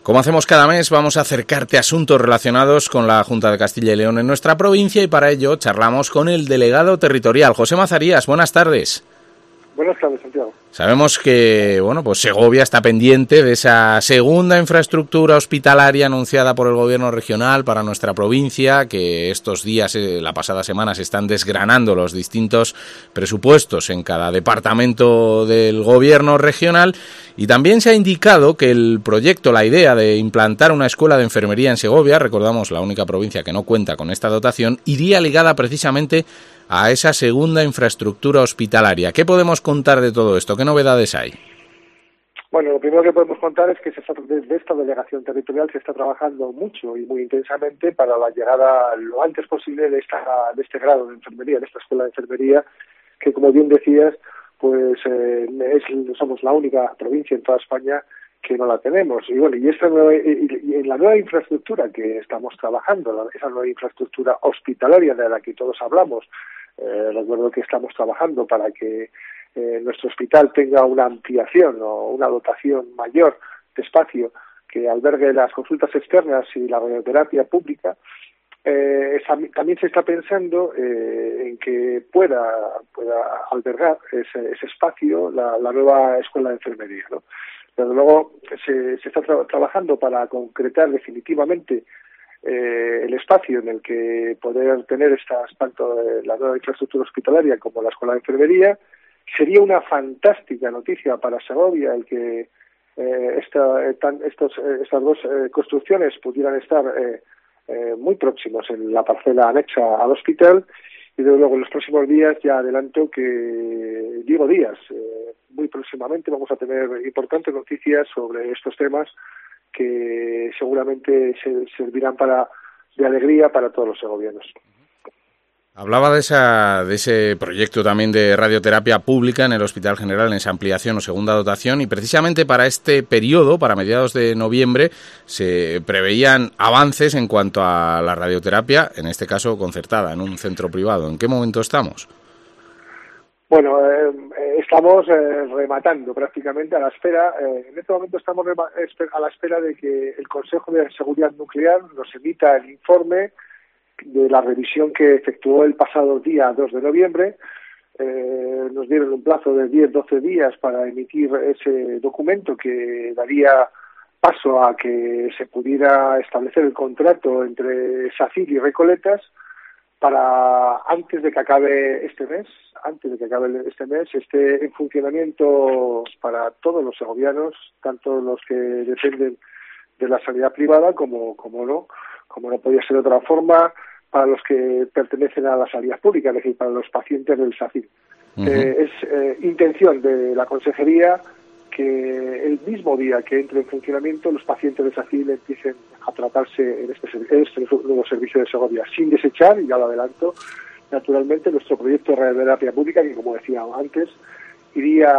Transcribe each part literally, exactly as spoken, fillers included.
Como hacemos cada mes, vamos a acercarte a asuntos relacionados con la Junta de Castilla y León en nuestra provincia y para ello charlamos con el delegado territorial, José Mazarías. Buenas tardes. Buenas tardes, Santiago. Sabemos que, bueno, pues Segovia está pendiente de esa segunda infraestructura hospitalaria anunciada por el Gobierno regional para nuestra provincia, que estos días, eh, la pasada semana, se están desgranando los distintos presupuestos en cada departamento del Gobierno regional, y también se ha indicado que el proyecto, la idea de implantar una escuela de enfermería en Segovia, recordamos la única provincia que no cuenta con esta dotación, iría ligada precisamente a esa segunda infraestructura hospitalaria. ¿Qué podemos contar de todo esto? ¿Qué novedades hay? Bueno, lo primero que podemos contar es que se está, desde esta delegación territorial se está trabajando mucho y muy intensamente para la llegada lo antes posible de esta de este grado de enfermería, de esta escuela de enfermería, que como bien decías, pues eh, es, somos la única provincia en toda España que no la tenemos. Y bueno, y esta nueva, y, y en la nueva infraestructura que estamos trabajando, la, esa nueva infraestructura hospitalaria de la que todos hablamos, eh, recuerdo que estamos trabajando para que eh, nuestro hospital tenga una ampliación o una dotación mayor de espacio que albergue las consultas externas y la radioterapia pública. Eh, esa, también se está pensando eh, en que pueda, pueda albergar ese, ese espacio la, la nueva escuela de enfermería, ¿no? Desde luego se, se está tra- trabajando para concretar definitivamente eh, el espacio en el que poder tener estas, tanto eh, la nueva infraestructura hospitalaria como la escuela de enfermería. Sería una fantástica noticia para Segovia el que eh, esta, eh, tan, estos, eh, estas dos eh, construcciones pudieran estar eh, eh, muy próximos en la parcela anexa al hospital. Y desde luego en los próximos días ya adelanto que, digo días, eh, muy próximamente vamos a tener importantes noticias sobre estos temas que seguramente se, servirán para de alegría para todos los segovianos. Hablaba de, esa, de ese proyecto también de radioterapia pública en el Hospital General, en esa ampliación o segunda dotación, y precisamente para este periodo, para mediados de noviembre, se preveían avances en cuanto a la radioterapia, en este caso concertada, en un centro privado. ¿En qué momento estamos? Bueno, eh, estamos eh, rematando prácticamente a la espera, eh, en este momento estamos rema- a la espera de que el Consejo de Seguridad Nuclear nos emita el informe de la revisión que efectuó el pasado día dos de noviembre. Eh, nos dieron un plazo de diez a doce días para emitir ese documento que daría paso a que se pudiera establecer el contrato entre SACIR y Recoletas para antes de que acabe este mes, antes de que acabe este mes, esté en funcionamiento para todos los segovianos, tanto los que dependen de la sanidad privada como, como no, como no podía ser de otra forma, para los que pertenecen a la sanidad pública, es decir, para los pacientes del SACIR. Uh-huh. Eh, es eh, intención de la Consejería que el mismo día que entre en funcionamiento los pacientes de SACIR empiecen a tratarse en este, en este nuevo servicio de Segovia, sin desechar, y ya lo adelanto, naturalmente nuestro proyecto de radioterapia pública, que como decía antes, iría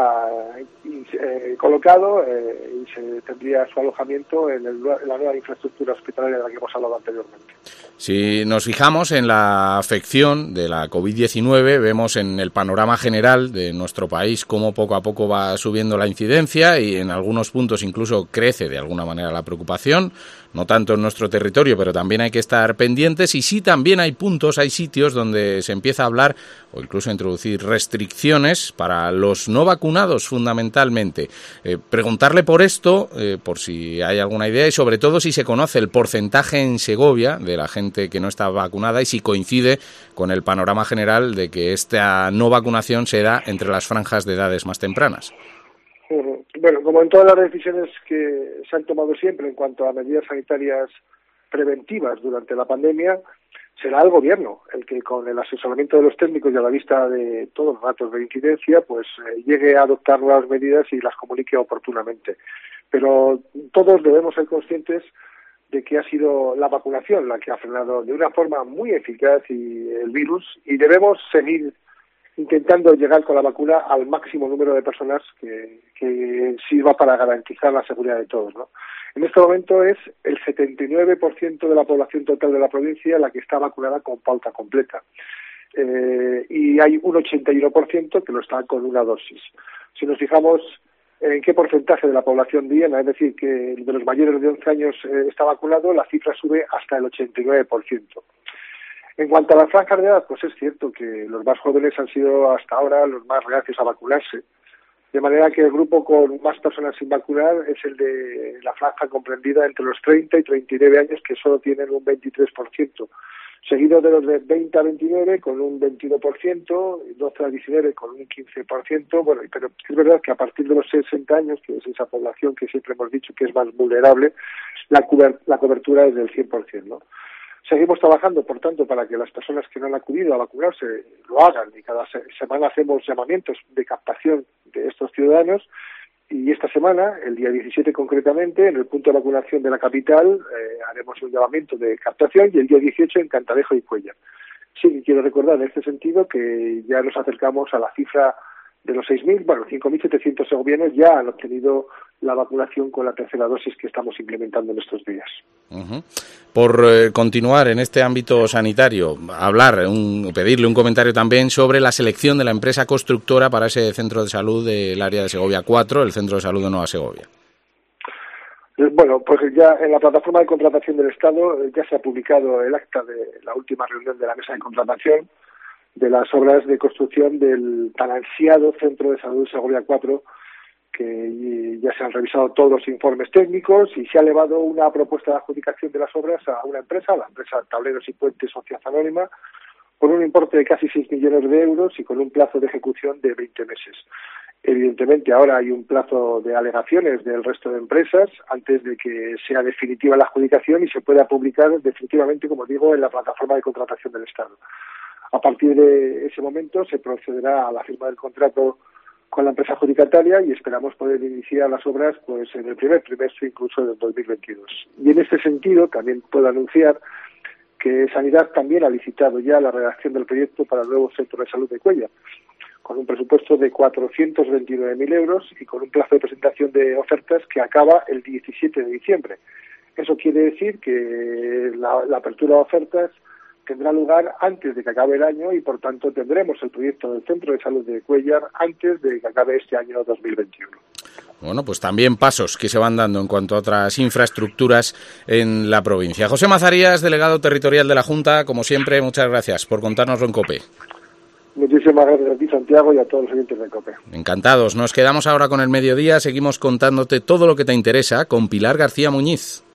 eh, colocado eh, y se tendría su alojamiento en, el, en la nueva infraestructura hospitalaria de la que hemos hablado anteriormente. Si nos fijamos en la afección de la covid diecinueve, vemos en el panorama general de nuestro país cómo poco a poco va subiendo la incidencia y en algunos puntos incluso crece de alguna manera la preocupación, no tanto en nuestro territorio, pero también hay que estar pendientes, y sí también hay puntos, hay sitios donde se empieza a hablar o incluso a introducir restricciones para los no vacunados fundamentalmente. Eh, preguntarle por esto, eh, por si hay alguna idea, y sobre todo si se conoce el porcentaje en Segovia de la gente que no está vacunada y si coincide con el panorama general de que esta no vacunación se da entre las franjas de edades más tempranas. Bueno, como en todas las decisiones que se han tomado siempre en cuanto a medidas sanitarias preventivas durante la pandemia, será el Gobierno el que, con el asesoramiento de los técnicos y a la vista de todos los datos de incidencia, pues eh, llegue a adoptar nuevas medidas y las comunique oportunamente. Pero todos debemos ser conscientes de que ha sido la vacunación la que ha frenado de una forma muy eficaz y el virus, y debemos seguir intentando llegar con la vacuna al máximo número de personas que, que sirva para garantizar la seguridad de todos, ¿no? En este momento es el setenta y nueve por ciento de la población total de la provincia la que está vacunada con pauta completa. Eh, y hay un ochenta y uno por ciento que lo está con una dosis. Si nos fijamos en qué porcentaje de la población diana, es decir, que de los mayores de once años eh, está vacunado, la cifra sube hasta el ochenta y nueve por ciento. En cuanto a las franjas de edad, pues es cierto que los más jóvenes han sido hasta ahora los más reacios a vacunarse, de manera que el grupo con más personas sin vacunar es el de la franja comprendida entre los treinta y treinta y nueve años, que solo tienen un veintitrés por ciento, seguido de los de veinte a veintinueve con un veintiuno por ciento, doce a diecinueve con un quince por ciento, bueno, pero es verdad que a partir de los sesenta años, que es esa población que siempre hemos dicho que es más vulnerable, la, cuber- la cobertura es del cien por ciento, ¿no? Seguimos trabajando, por tanto, para que las personas que no han acudido a vacunarse lo hagan, y cada se- semana hacemos llamamientos de captación de estos ciudadanos, y esta semana, el día diecisiete concretamente, en el punto de vacunación de la capital, eh, haremos un llamamiento de captación, y el día dieciocho en Cantalejo y Cuéllar. Sí, quiero recordar en este sentido que ya nos acercamos a la cifra de los seis mil, bueno, cinco mil setecientos segovianos ya han obtenido la vacunación con la tercera dosis que estamos implementando en estos días. Uh-huh. Por eh, continuar en este ámbito sanitario, hablar, un, pedirle un comentario también sobre la selección de la empresa constructora para ese centro de salud del área de Segovia cuatro, el Centro de Salud de Nueva Segovia. Bueno, pues ya en la plataforma de contratación del Estado ya se ha publicado el acta de la última reunión de la mesa de contratación de las obras de construcción del tan ansiado Centro de Salud Segovia cuatro, que ya se han revisado todos los informes técnicos y se ha elevado una propuesta de adjudicación de las obras a una empresa, la empresa Tableros y Puentes Sociedad Anónima, por un importe de casi seis millones de euros y con un plazo de ejecución de veinte meses. Evidentemente ahora hay un plazo de alegaciones del resto de empresas antes de que sea definitiva la adjudicación y se pueda publicar definitivamente, como digo, en la plataforma de contratación del Estado. A partir de ese momento se procederá a la firma del contrato con la empresa adjudicataria y esperamos poder iniciar las obras pues en el primer trimestre incluso del dos mil veintidós. Y en este sentido también puedo anunciar que Sanidad también ha licitado ya la redacción del proyecto para el nuevo Centro de Salud de Cuéllar, con un presupuesto de cuatrocientos veintinueve mil euros y con un plazo de presentación de ofertas que acaba el diecisiete de diciembre. Eso quiere decir que la, la apertura de ofertas tendrá lugar antes de que acabe el año y, por tanto, tendremos el proyecto del Centro de Salud de Cuéllar antes de que acabe este año dos mil veintiuno. Bueno, pues también pasos que se van dando en cuanto a otras infraestructuras en la provincia. José Mazarías, delegado territorial de la Junta, como siempre, muchas gracias por contárnoslo en COPE. Muchísimas gracias a ti, Santiago, y a todos los oyentes de COPE. Encantados. Nos quedamos ahora con el mediodía. Seguimos contándote todo lo que te interesa con Pilar García Muñiz.